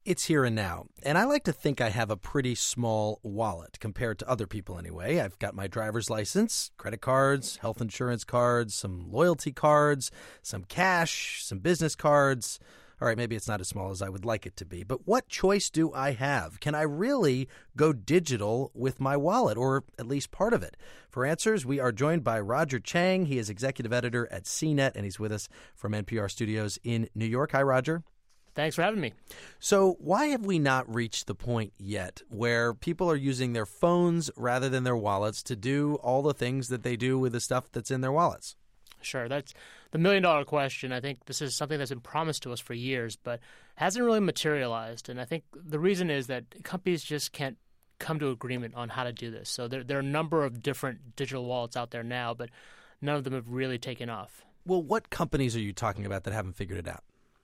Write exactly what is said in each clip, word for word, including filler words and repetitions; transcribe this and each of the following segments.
It's here and now, and I like to think I have a pretty small wallet compared to other people anyway. I've got my driver's license, credit cards, health insurance cards, some loyalty cards, some cash, some business cards. All right, maybe it's not as small as I would like it to be, but what choice do I have? Can I really go digital with my wallet, or at least part of it? For answers, we are joined by Roger Chang. He is executive editor at C net, and he's with us from N P R Studios in New York. Hi, Roger. Thanks for having me. So why have we not reached the point yet where people are using their phones rather than their wallets to do all the things that they do with the stuff that's in their wallets? Sure. That's the million-dollar question. I think this is something that's been promised to us for years, but hasn't really materialized. And I think the reason is that companies just can't come to agreement on how to do this. So there, there are a number of different digital wallets out there now, but none of them have really taken off. Well, what companies are you talking about that haven't figured it out?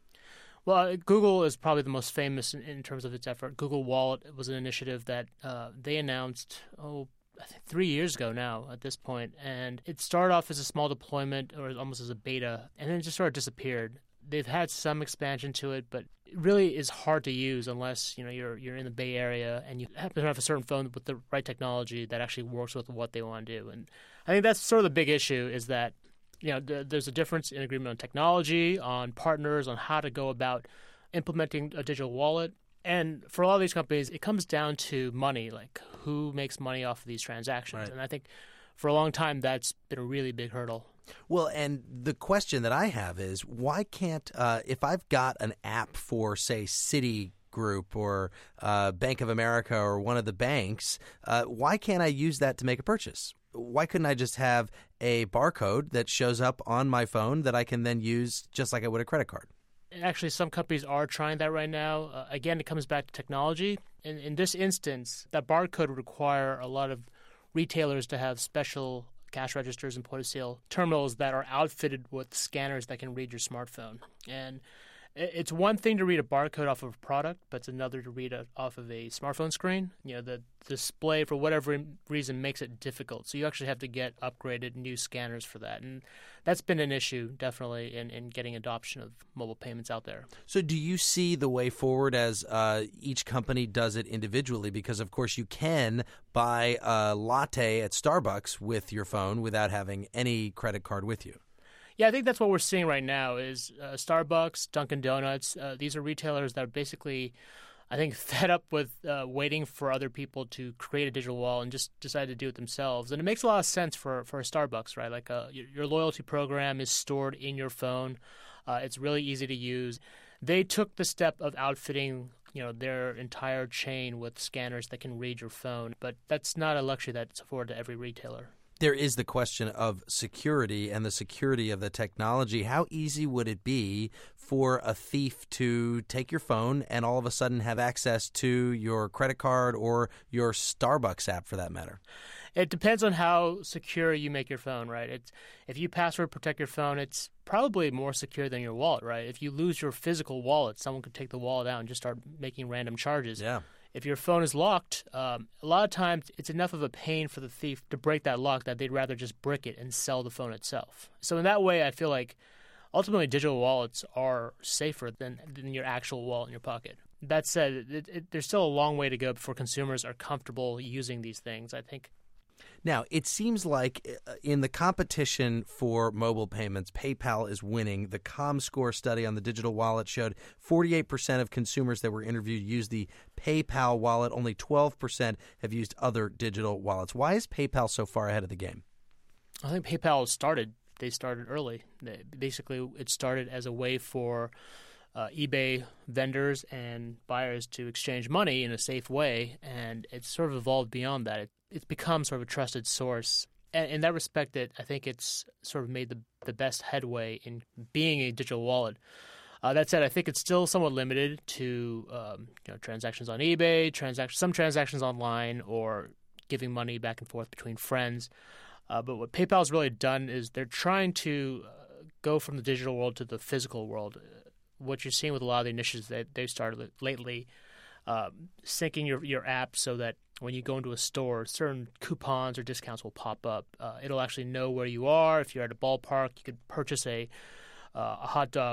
Well, Google is probably the most famous in, in terms of its effort. Google Wallet was an initiative that uh, they announced, oh, I think three years ago now at this point. And it started off as a small deployment or almost as a beta, and then it just sort of disappeared. They've had some expansion to it, but it really is hard to use unless you know you're you're in the Bay Area and you happen to have a certain phone with the right technology that actually works with what they want to do. And I think that's sort of the big issue is that You know, th- there's a difference in agreement on technology, on partners, on how to go about implementing a digital wallet. And for a lot of these companies, it comes down to money, like who makes money off of these transactions. Right. And I think for a long time, that's been a really big hurdle. Well, and the question that I have is why can't uh, – if I've got an app for, say, Citigroup or uh, Bank of America or one of the banks, uh, why can't I use that to make a purchase? Why couldn't I just have a barcode that shows up on my phone that I can then use just like I would a credit card? Actually, some companies are trying that right now. Uh, again, it comes back to technology. In, in this instance, that barcode would require a lot of retailers to have special cash registers and point-of-sale terminals that are outfitted with scanners that can read your smartphone. And it's one thing to read a barcode off of a product, but it's another to read it off of a smartphone screen. You know, the display, for whatever reason, makes it difficult. So you actually have to get upgraded new scanners for that. And that's been an issue, definitely, in, in getting adoption of mobile payments out there. So do you see the way forward as uh, each company does it individually? Because, of course, you can buy a latte at Starbucks with your phone without having any credit card with you. Yeah, I think that's what we're seeing right now is uh, Starbucks, Dunkin' Donuts. Uh, these are retailers that are basically, I think, fed up with uh, waiting for other people to create a digital wallet and just decide to do it themselves. And it makes a lot of sense for, for a Starbucks, right? Like uh, your, your loyalty program is stored in your phone. Uh, it's really easy to use. They took the step of outfitting you know, their entire chain with scanners that can read your phone. But that's not a luxury that's afforded to every retailer. There is the question of security and the security of the technology. How easy would it be for a thief to take your phone and all of a sudden have access to your credit card or your Starbucks app for that matter? It depends on how secure you make your phone, right? It's, if you password protect your phone, it's probably more secure than your wallet, right? If you lose your physical wallet, someone could take the wallet out and just start making random charges. Yeah. If your phone is locked, um, a lot of times it's enough of a pain for the thief to break that lock that they'd rather just brick it and sell the phone itself. So in that way, I feel like ultimately digital wallets are safer than, than your actual wallet in your pocket. That said, it, it, there's still a long way to go before consumers are comfortable using these things, I think. Now, it seems like in the competition for mobile payments, PayPal is winning. The ComScore study on the digital wallet showed forty-eight percent of consumers that were interviewed used the PayPal wallet. Only twelve percent have used other digital wallets. Why is PayPal so far ahead of the game? I think PayPal started. They started early. They, basically, it started as a way for uh, eBay vendors and buyers to exchange money in a safe way, and it's sort of evolved beyond that. It, it's become sort of a trusted source. And in that respect, it, I think it's sort of made the, the best headway in being a digital wallet. Uh, that said, I think it's still somewhat limited to um, you know, transactions on eBay, transact- some transactions online, or giving money back and forth between friends. Uh, but what PayPal's really done is they're trying to uh, go from the digital world to the physical world. What you're seeing with a lot of the initiatives that they've started lately, uh, syncing your, your app so that when you go into a store, certain coupons or discounts will pop up. Uh, it'll actually know where you are. If you're at a ballpark, you could purchase a uh, a hot dog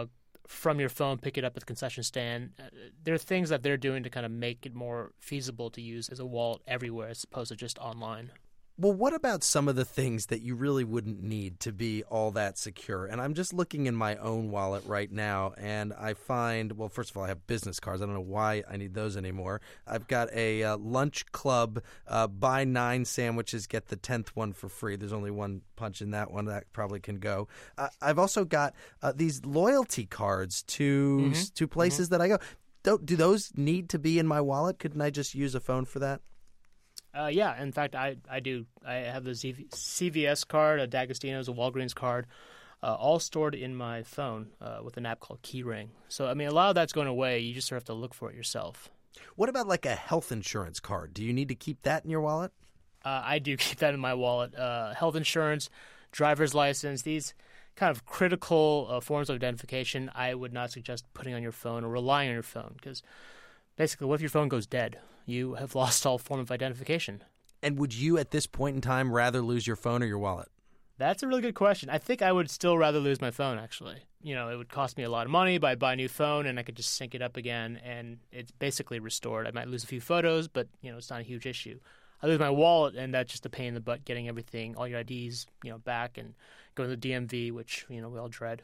from your phone, pick it up at the concession stand. Uh, there are things that they're doing to kind of make it more feasible to use as a wallet everywhere as opposed to just online. Well, what about some of the things that you really wouldn't need to be all that secure? And I'm just looking in my own wallet right now, and I find, well, first of all, I have business cards. I don't know why I need those anymore. I've got a uh, lunch club, uh, buy nine sandwiches, get the tenth one for free. There's only one punch in that one. That probably can go. Uh, I've also got uh, these loyalty cards to, mm-hmm. to places mm-hmm. that I go. Don't, do those need to be in my wallet? Couldn't I just use a phone for that? Uh, yeah, in fact, I, I do. I have the C V S card, a D'Agostino's, a Walgreens card, uh, all stored in my phone uh, with an app called Keyring. So, I mean, a lot of that's going away. You just sort of have to look for it yourself. What about like a health insurance card? Do you need to keep that in your wallet? Uh, I do keep that in my wallet. Uh, health insurance, driver's license, these kind of critical uh, forms of identification, I would not suggest putting on your phone or relying on your phone because basically, what if your phone goes dead? You have lost all form of identification. And would you, at this point in time, rather lose your phone or your wallet? That's a really good question. I think I would still rather lose my phone, actually. You know, it would cost me a lot of money, but I'd buy a new phone, and I could just sync it up again, and it's basically restored. I might lose a few photos, but, you know, it's not a huge issue. I lose my wallet, and that's just a pain in the butt getting everything, all your I Ds, you know, back and going to the D M V, which, you know, we all dread.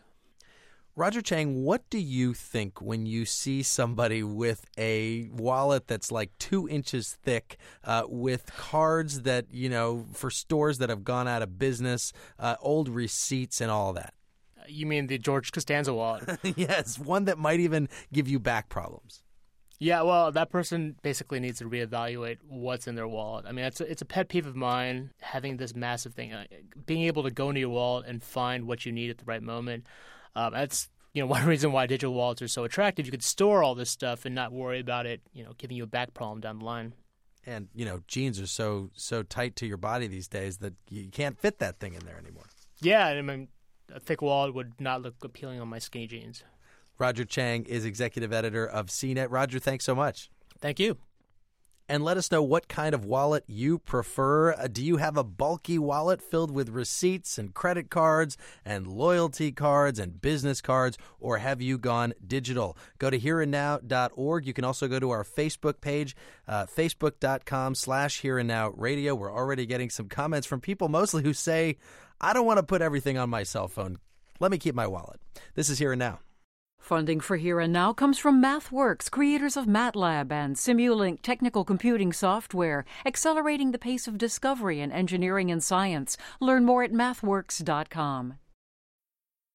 Roger Chang, what do you think when you see somebody with a wallet that's like two inches thick, uh, with cards that, you know, for stores that have gone out of business, uh, old receipts and all that? You mean the George Costanza wallet? Yes, one that might even give you back problems. Yeah, well, that person basically needs to reevaluate what's in their wallet. I mean, it's a, it's a pet peeve of mine, having this massive thing. Uh, being able to go into your wallet and find what you need at the right moment. Um, that's you know one reason why digital wallets are so attractive. You could store all this stuff and not worry about it, you know, giving you a back problem down the line. And you know, jeans are so so tight to your body these days that you can't fit that thing in there anymore. Yeah, I mean, a thick wallet would not look appealing on my skinny jeans. Roger Chang is executive editor of C net. Roger, thanks so much. Thank you. And let us know what kind of wallet you prefer. Uh, do you have a bulky wallet filled with receipts and credit cards and loyalty cards and business cards, or have you gone digital? Go to here and now dot org. You can also go to our Facebook page, uh, facebook.com slash here and now radio. We're already getting some comments from people mostly who say, I don't want to put everything on my cell phone. Let me keep my wallet. This is Here and Now. Funding for Here and Now comes from MathWorks, creators of MATLAB and Simulink technical computing software, accelerating the pace of discovery in engineering and science. Learn more at mathworks dot com.